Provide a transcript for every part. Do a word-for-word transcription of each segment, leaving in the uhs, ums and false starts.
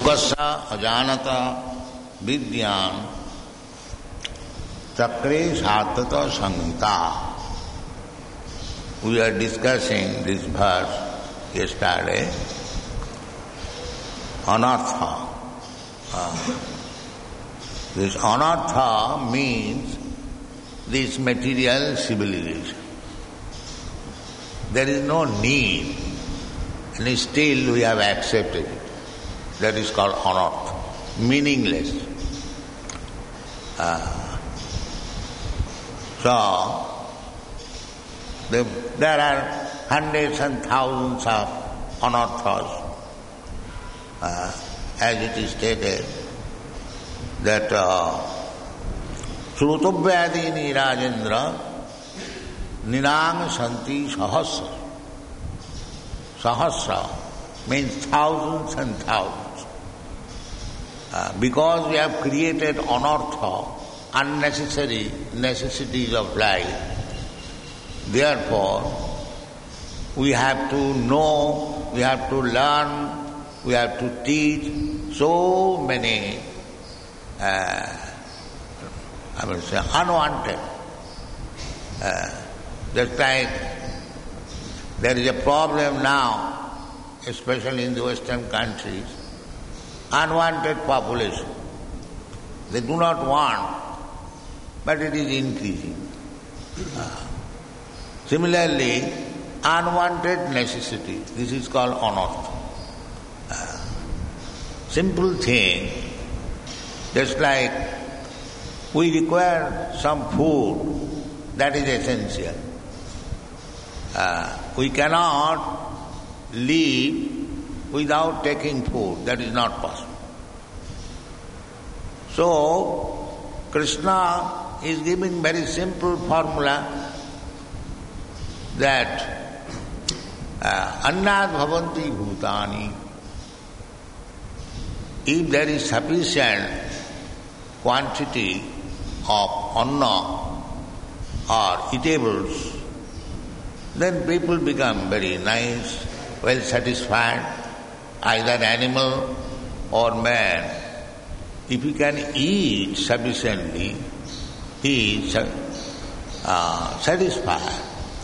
Mukasya ajanata vidyan chakre satata samhita. We are discussing this verse yesterday. Anartha. Uh, this anartha means this material civilization. There is no need, and still we have accepted it. That is called anartha, meaningless. Uh, so, the, there are hundreds and thousands of anarthas. Uh, as it is stated that Shrutobhyadini Rajendra Ninang Santi Sahasra. Sahasra means thousands and thousands. Uh, because we have created anartha, unnecessary necessities of life, therefore we have to know, we have to learn, we have to teach so many, uh, I will say, unwanted. Uh, just like there is a problem now, especially in the Western countries, unwanted population. They do not want, but it is increasing. Uh, similarly, unwanted necessity, this is called anartha. Simple thing, just like we require some food, that is essential. Uh, we cannot live without taking food, that is not possible. So, Krishna is giving very simple formula that uh, annad bhavanti bhutani. If there is sufficient quantity of anna or eatables, then people become very nice, well satisfied, either animal or man. If he can eat sufficiently, he is uh, satisfied.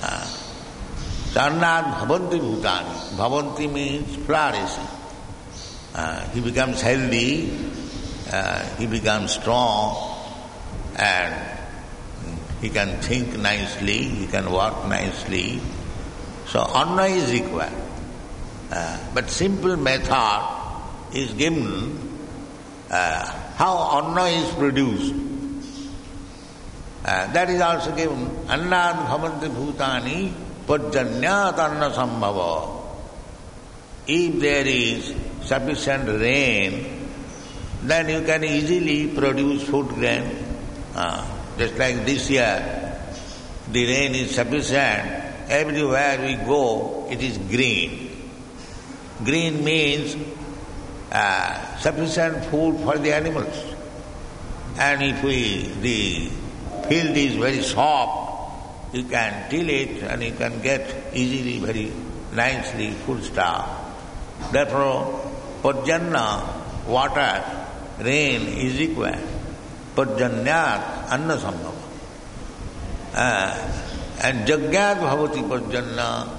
Sarnad bhavanti bhutani. Bhavanti means flourishing. Uh, he becomes healthy, uh, he becomes strong, and he can think nicely, he can work nicely. So anna is required. Uh, but simple method is given uh, how anna is produced. Uh, that is also given. Annad bhavanti bhutani pajjanyat anna sambhava. If there is sufficient rain, then you can easily produce food grain. Uh, just like this year, the rain is sufficient. Everywhere we go, it is green. Green means uh, sufficient food for the animals. And if we, the field is very soft, you can till it and you can get easily, very nicely food stuff. Therefore, Pajjanna, water, rain is required. Pajjanyat, anna sambhava. Uh, and jagyat bhavati pajjanna.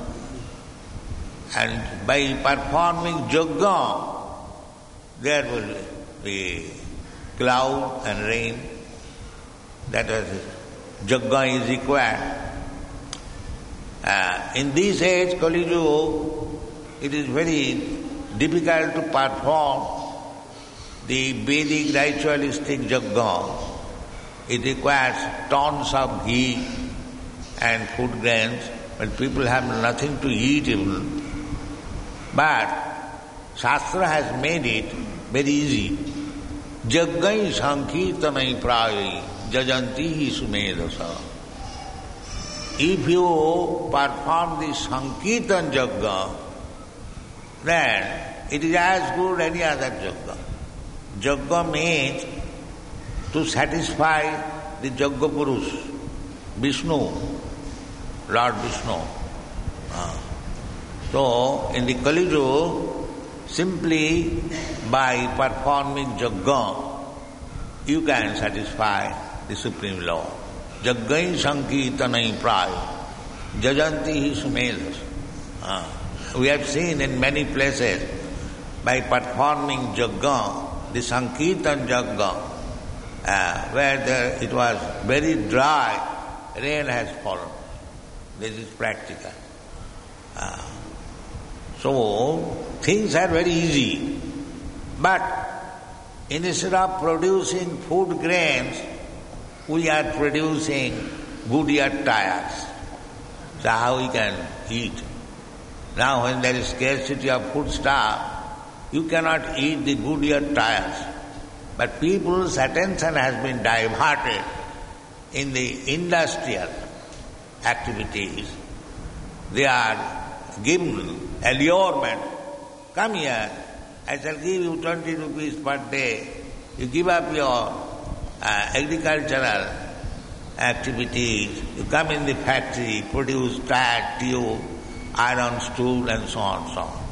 And by performing jagga, there will be cloud and rain. That is, jagga is required. Uh, in this age, Kali Yuga, it is very difficult to perform the Vedic ritualistic jagga. It requires tons of ghee and food grains, but people have nothing to eat even. But Shastra has made it very easy. Jaggai sankirtanai prayai jajanti sumedasa. If you perform the sankirtan jagga, then it is as good as any other jagga. Jagga means to satisfy the Jagga Purush, Vishnu, Lord Vishnu. Uh. So, in the Kali Yuga, simply by performing yajna, you can satisfy the Supreme Lord. Yajnai sankirtanai praya, jajanti hi sumelas. Uh, we have seen in many places, by performing yajna, the sankirtan yajna, uh, where there, it was very dry, rain has fallen. This is practical. Uh, so, things are very easy. But instead of producing food grains, we are producing Goodyear tires. So how we can eat? Now when there is scarcity of food stuff, you cannot eat the Goodyear tires. But people's attention has been diverted in the industrial activities. They are given allurement. Come here, I shall give you twenty rupees per day. You give up your uh, agricultural activities, you come in the factory, produce tire, tube, iron stool and so on and so on.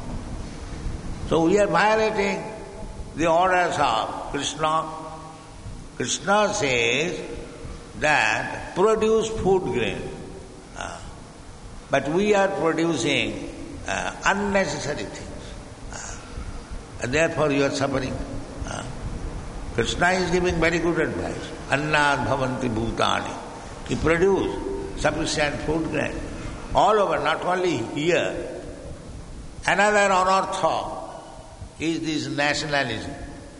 So we are violating the orders of Krishna. Krishna says that produce food grain. Uh, but we are producing uh, unnecessary things. Uh, and therefore you are suffering. Uh, Krishna is giving very good advice. Annad bhavanti bhutani. He produce sufficient food grain. All over, not only here. Another anartha is this nationalism.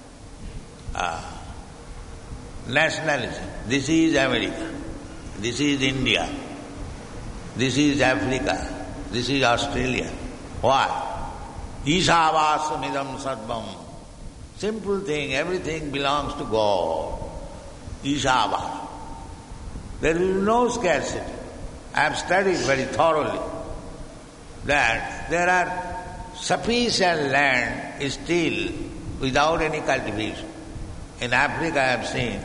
Uh, nationalism. This is America. This is India. This is Africa. This is Australia. Why? Ishavasam sarvam. Simple thing, everything belongs to God. Ishavasam. There will be no scarcity. I have studied very thoroughly that there are sufficient land still without any cultivation. In Africa I have seen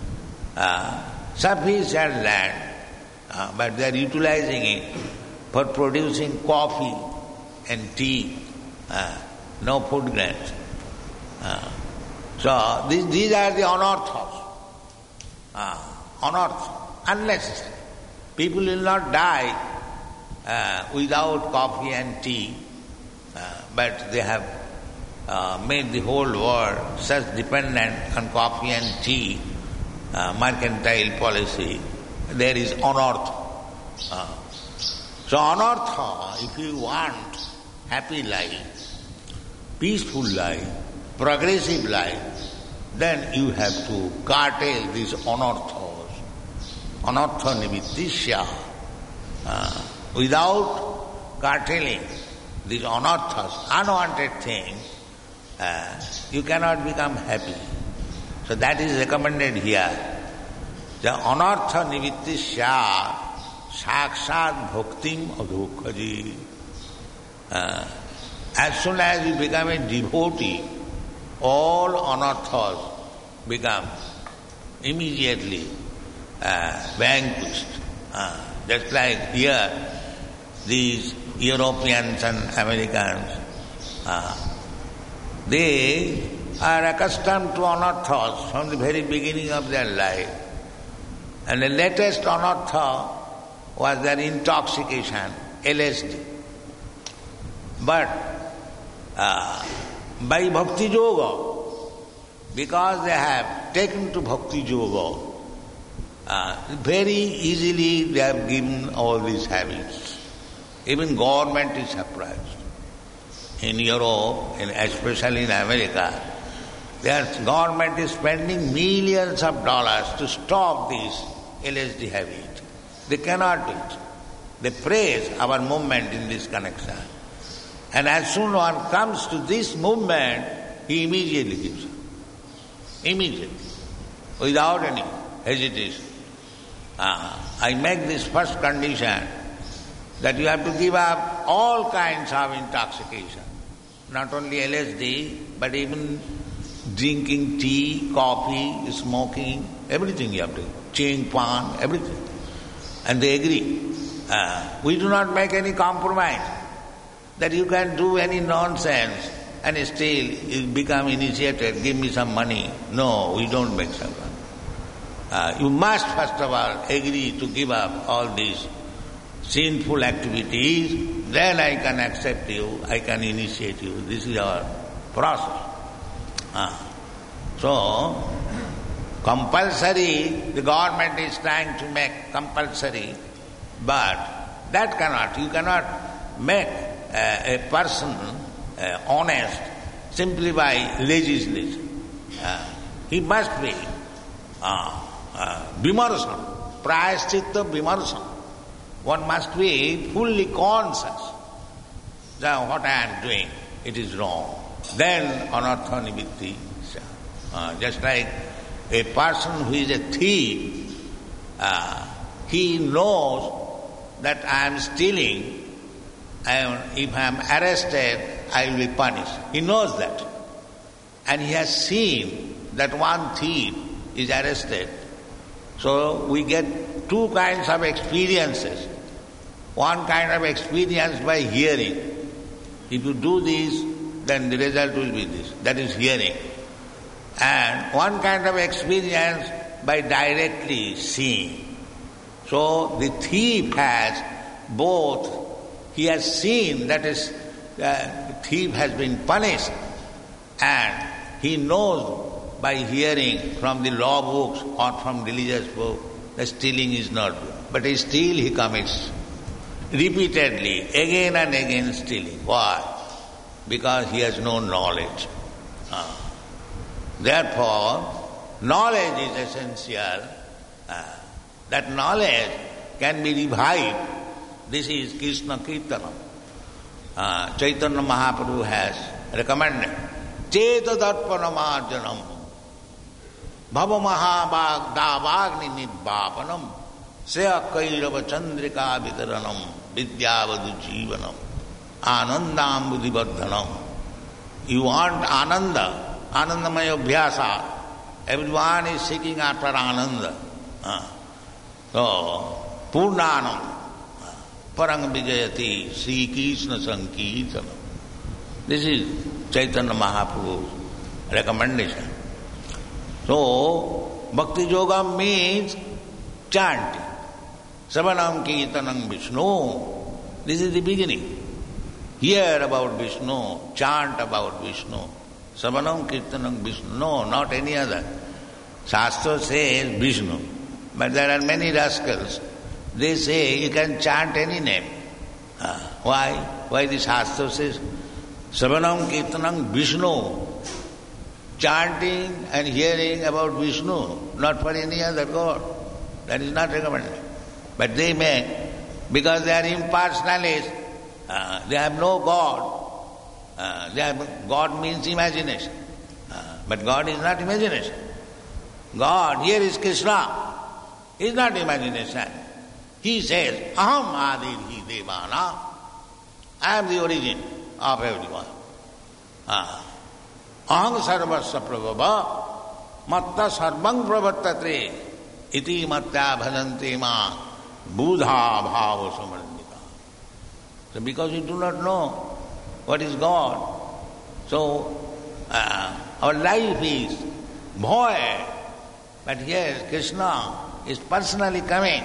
uh, sufficient land, uh, but they are utilizing it for producing coffee and tea, uh, no food grains. Uh, so these, these are the anarthas, uh, anarthas, unnecessary. People will not die uh, without coffee and tea, uh, but they have uh, made the whole world such dependent on coffee and tea, uh, mercantile policy. There is anartha. Uh, so anartha, if you want happy life, peaceful life, progressive life, then you have to curtail these anarthas. Anartha nivittisya. Uh, without curtailing these anarthas, unwanted things, uh, you cannot become happy. So that is recommended here. The anartha nivittisya sakshat bhaktim adhokhaji. Uh, as soon as you become a devotee, all anarthas become immediately uh, vanquished. Uh, just like here, these Europeans and Americans, uh, they are accustomed to anarthas from the very beginning of their life. And the latest anartha was their intoxication, L S D. But uh, by bhakti yoga, because they have taken to bhakti yoga, uh, very easily they have given all these habits. Even government is surprised. In Europe, in, especially in America, their government is spending millions of dollars to stop this L S D habit. They cannot do it. They praise our movement in this connection. And as soon as one comes to this movement, he immediately gives up. Immediately. Without any hesitation. Uh, I make this first condition that you have to give up all kinds of intoxication. Not only L S D, but even drinking tea, coffee, smoking, everything you have to. Chewing pan, everything. And they agree. Uh, we do not make any compromise that you can do any nonsense and still you become initiated, give me some money. No, we don't make sadhana. Uh, you must first of all agree to give up all these sinful activities, then I can accept you, I can initiate you. This is our process. Uh, so, compulsory, the government is trying to make compulsory, but that cannot, you cannot make uh, a person uh, honest simply by legislation. Uh, he must be uh, uh, vimarsan, prayaschitta vimarsan. One must be fully conscious that what I am doing, it is wrong. Then anartha nivitti. Uh, just like a person who is a thief, uh, he knows that I am stealing, and if I am arrested, I will be punished. He knows that. And he has seen that one thief is arrested. So we get two kinds of experiences. One kind of experience by hearing. If you do this, then the result will be this. That is hearing. And one kind of experience by directly seeing. So the thief has both. He has seen that is, uh, the thief has been punished, and he knows by hearing from the law books or from religious books that stealing is not good. But still he commits repeatedly, again and again stealing. Why? Because he has no knowledge. Uh, therefore, knowledge is essential. Uh, that knowledge can be revived. This is Krishna Kirtanam. Uh, Chaitanya Mahaprabhu has recommended Cheta Darpana Marjanam Bhava Mahabhag Davagni Nidvapanam Seya Kairava Chandrika Vidaranam Vidyavadu Jivanam Anandam Buddhivardhanam. You want Ananda, Anandamaya Bhyasa. Everyone is seeking after Ananda. Uh, so, Purnanam Parang Vijayati Sri Krishna Sankirtanam. This is Chaitanya Mahaprabhu's recommendation. So, Bhakti Yoga means chanting. Savanam Kirtanam Vishnu. This is the beginning. Hear about Vishnu, chant about Vishnu. Savanam Kirtanam Vishnu. No, not any other. Shastra says Vishnu. But there are many rascals. They say you can chant any name. Uh, why? Why the Shastra says Savanam Kirtanam Vishnu. Chanting and hearing about Vishnu, not for any other God. That is not recommended. But they make, because they are impersonalists, uh, they have no God. Uh, they have, God means imagination. Uh, but God is not imagination. God, here is Krishna, is not imagination. He says, Aham Adirhi Devana. I am the origin of everyone. Uh, Aham sarvasya prabhava matta sarvang pravartate iti mattya bhajante ma buddha bhava samardita. So because you do not know what is God, so uh, our life is void. But here Krishna is personally coming.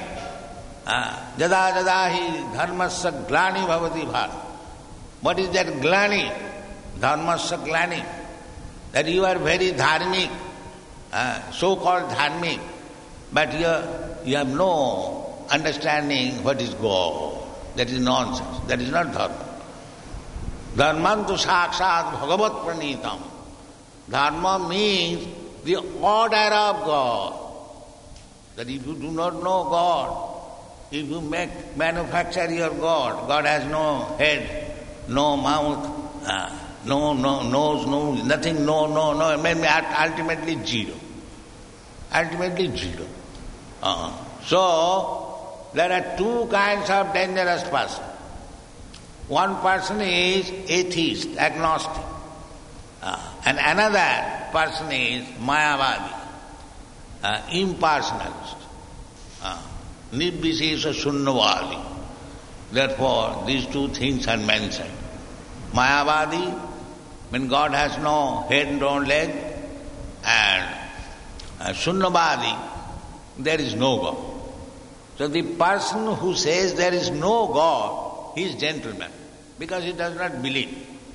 Jada jada hi dharmasya glani bhavati bhar. What is that glani? Dharmasya glani. That you are very dharmic, uh, so-called dharmic, but you, you have no understanding what is God. That is nonsense. That is not dharma. Dharmantu sakshat bhagavat pranitam. Dharma means the order of God. That if you do not know God, if you make manufacture your God, God has no head, no mouth, uh, no, no, nose, no, nothing, no, no, no, maybe ultimately zero. Ultimately zero. Uh, so, there are two kinds of dangerous person. One person is atheist, agnostic. Uh, and another person is Mayavadi, uh, impersonalist. Uh, Nirbishesha Sunnavadi. Therefore, these two things are mentioned. Mayavadi when God has no head, no leg, and uh, Shunyavadi, there is no God. So the person who says there is no God, he is gentleman, because he does not believe.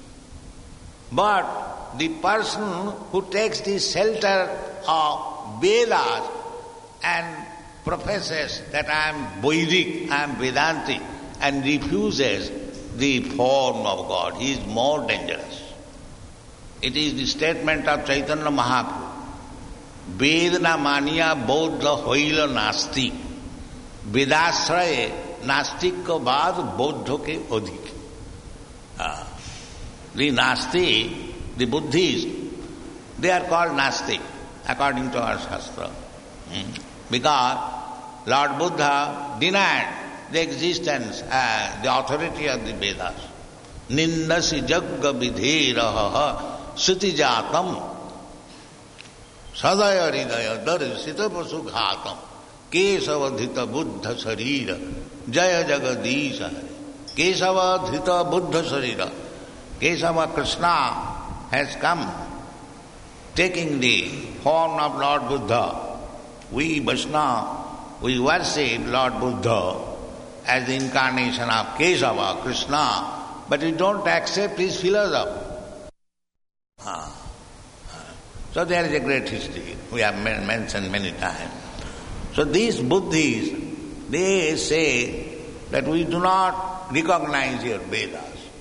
But the person who takes the shelter of Vedas and professes that I am Vedic, I am Vedantic, and refuses the form of God, he is more dangerous. It is the statement of Chaitanya Mahaprabhu. Vedna mania bodha hoila nasti. Vedasraye nastik ko baad bodho ke odhik. Ah. The Nasti, the Buddhists, they are called Nastik according to our Shastra. Hmm? Because Lord Buddha denied the existence, uh, the authority of the Vedas. Nindasi jagga vidhiraha sutijatam sadaya ridaya darsita pasughatam kesavadhita buddha sarira jaya jagadisha kesavadhita buddha sarira. Kesava Krishna has come taking the form of Lord Buddha. We Vaishnava, we worship Lord Buddha as the incarnation of Kesava, Krishna, but we don't accept his philosophy. Ah. So there is a great history, we have mentioned many times. So these Buddhists, they say that we do not recognize your Vedas.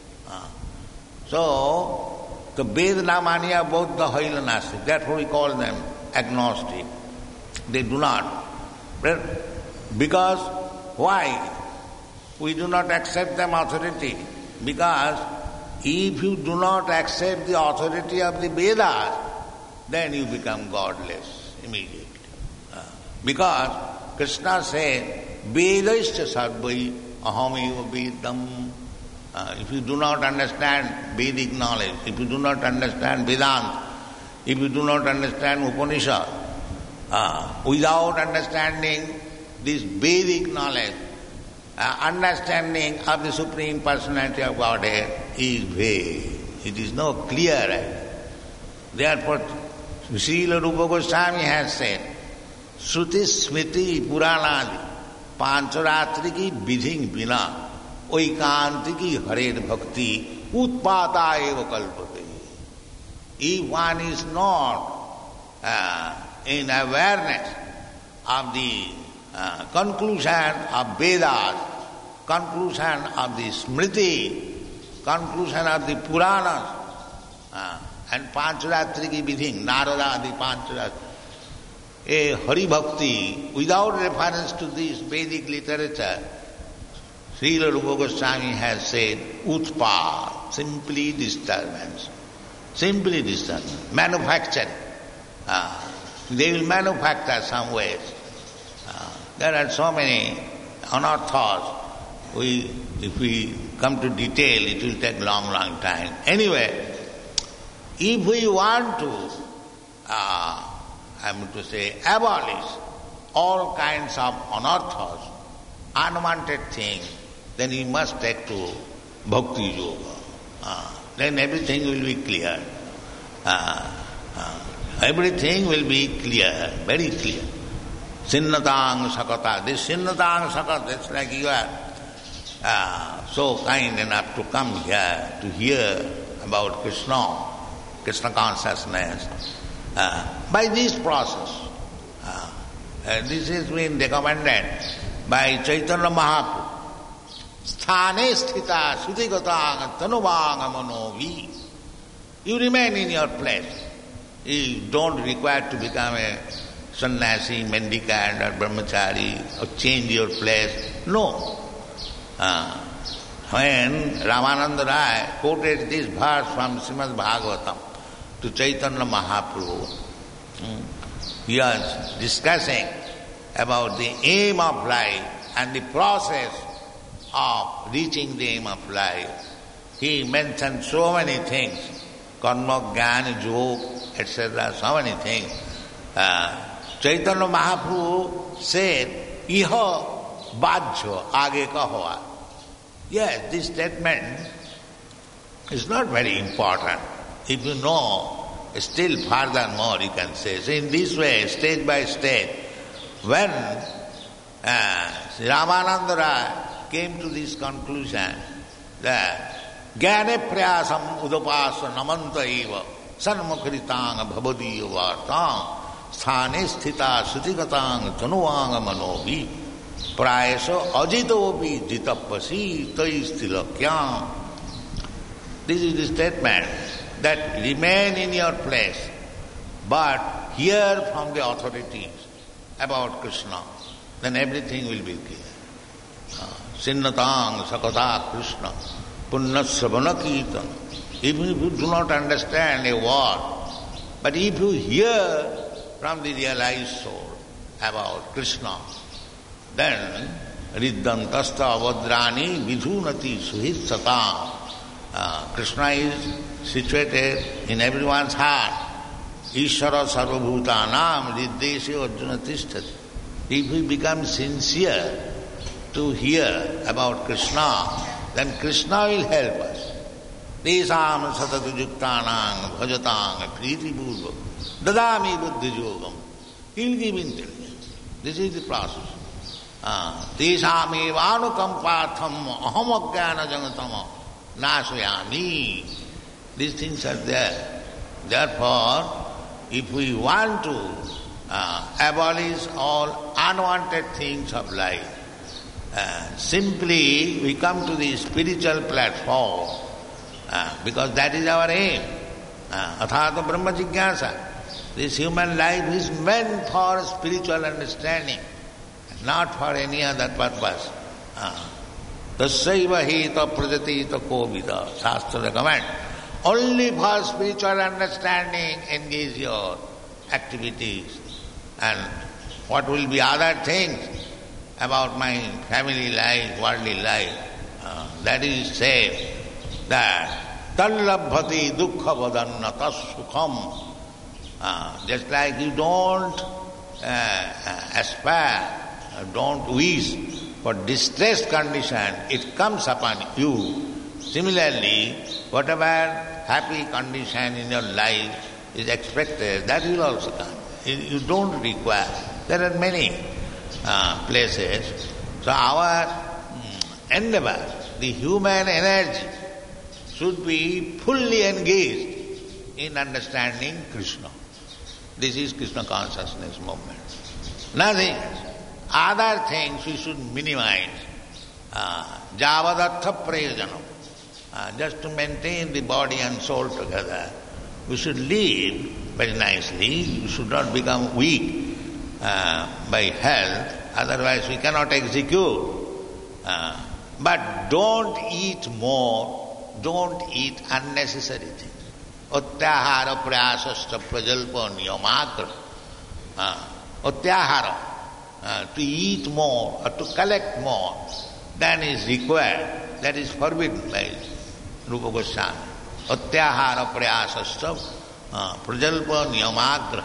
So, the Vedana mania both the Haila Nastik, therefore we call them agnostic. They do not. Because, why? We do not accept them authority. Because if you do not accept the authority of the Vedas, then you become godless immediately. Because Krishna said, Vedaischa sarvai ahamiva vedam. Uh, if you do not understand Vedic knowledge, if you do not understand Vedanta, if you do not understand Upanishad, uh, without understanding this Vedic knowledge, uh, understanding of the Supreme Personality of Godhead is vague. It is no clear. Therefore, Srila Rupa Goswami has said, Shruti Smriti Puranadi Pancharatri ki vidhi bina Oikanti Hared Bhakti Utpata eva kalpate. If one is not uh, in awareness of the uh, conclusion of Vedas, conclusion of the Smriti, conclusion of the Puranas, uh, and Pancharatri ki vidhi, Narada the Pancharatri, a Hari Bhakti, without reference to this Vedic literature, Srila Rupa Goswami has said, Utpa, simply disturbance. Simply disturbance. Manufacturing. Uh, they will manufacture some ways. Uh, there are so many unearths. We, if we come to detail, it will take long, long time. Anyway, if we want to, uh, I am to say, abolish all kinds of unearths, unwanted things, then we must take to Bhakti Yoga. Uh, then everything will be clear. Uh, uh, everything will be clear, very clear. Sinnatang Sakata. This Sinnatang Sakata, that's like you are uh, so kind enough to come here to hear about Krishna, Krishna consciousness. Uh, by this process, uh, uh, this has been recommended by Chaitanya Mahaprabhu. Sthane sthita sudhigatang tanuvang manovi. You remain in your place. You don't require to become a sannyasi, mendicant or brahmachari or change your place. No. Uh, when Ramananda Rai quoted this verse from Srimad Bhagavatam to Chaitanya Mahaprabhu, he was discussing about the aim of life and the process of reaching the aim of life. He mentioned so many things, karma, jnana, yoga, et cetera, so many things. Uh, Chaitanya Mahaprabhu said, Iha bhajyo age kaho. Yes, this statement is not very important. if you know, still furthermore you can say. So in this way, stage by stage, when uh, Sri Ramananda Raya came to this conclusion that Gyane prayasam udapasa namanta eva sanmukritang bhavadiya vartam sthane sthita sutigatang tanuvanga manovi prayasa ajitopi jitapasi taistilakya. This is the statement that remain in your place, but hear from the authorities about Krishna, then everything will be clear. Sinnatang sakata Krishna punnasravana kirtan. Even if you do not understand a word, but if you hear from the realized soul about Krishna, then riddantasta avadrani vidhunati suhit Uh, Krishna is situated in everyone's heart. Ishvara sarvabhutanam riddeshe arjuna tishtati. If we become sincere to hear about Krishna, then Krishna will help us. Tesam satatujuktanang bhajatang priti purva dadami buddhijogam. He will give intelligence. This is the process. Tesam evanukampatham aham ajnana jangatama nasayami. These things are there. Therefore, if we want to uh, abolish all unwanted things of life, uh, simply we come to the spiritual platform uh, because that is our aim. Athata Brahma Jigyasa. This human life is meant for spiritual understanding, not for any other purpose. Uh, Tasaiva hita prajatita kovida. Shastra recommends. Only for spiritual understanding engage your activities. And what will be other things about my family life, worldly life, uh, that is said that tallabhati dukkha vadanna tassukham. Uh, just like you don't uh, aspire, don't wish for distressed condition, it comes upon you. Similarly, whatever happy condition in your life is expected, that will also come. You don't require. There are many uh, places. So our mm, endeavor, the human energy, should be fully engaged in understanding Krishna. This is Krishna consciousness movement. Nothing else. Other things we should minimize. Javadartha prayojanam. Just to maintain the body and soul together. We should live very nicely. We should not become weak uh, by health. Otherwise we cannot execute. Uh, but don't eat more. Don't eat unnecessary things. Utyahara prayasasta prajalpa niyamagra. Utyahara. Uh, to eat more or to collect more than is required, that is forbidden by Rupa Goswami. Utyahara prayasasta prajalpa niyamagra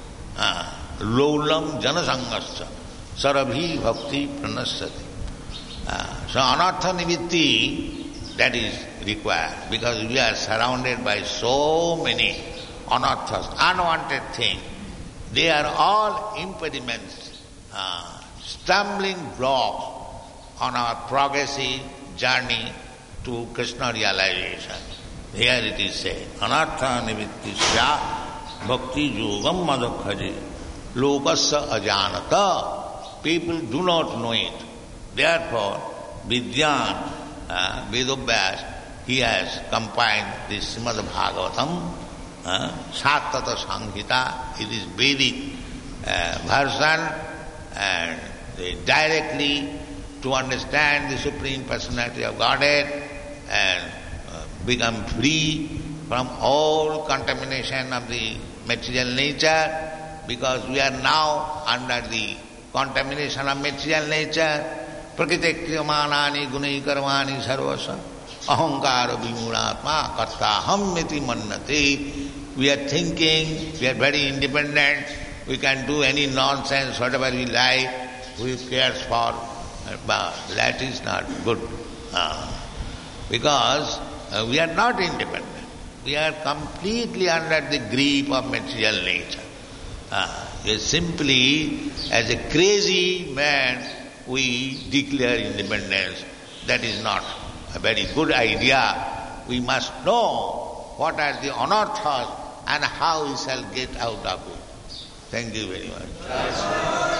laulam janasangascha sarabhi bhakti pranasyati. So anartha nivitti, that is required, because we are surrounded by so many anarthas, unwanted things. They are all impediments, Uh, stumbling blocks on our progressive journey to Krishna realization. Here it is said, Anartha nivittisya bhakti yogam madakhaji lokasya ajanata. People do not know it. Therefore, Vidyan, uh, Vedabhyas, he has compiled this Srimad Bhagavatam, uh, Sattata Sanghita. It is Vedic uh, version, and directly to understand the Supreme Personality of Godhead and uh, become free from all contamination of the material nature, because we are now under the contamination of material nature. Prakriti kriyamanani gunai karmani sarvasa ahankara vimuratma kartaham iti mannati. We are thinking, we are very independent. We can do any nonsense, whatever we like, who cares for, but that is not good. Uh, because uh, we are not independent. We are completely under the grip of material nature. Ah, we are simply, as a crazy man, we declare independence. That is not a very good idea. We must know what are the anarthas and how we shall get out of it. Thank you very much.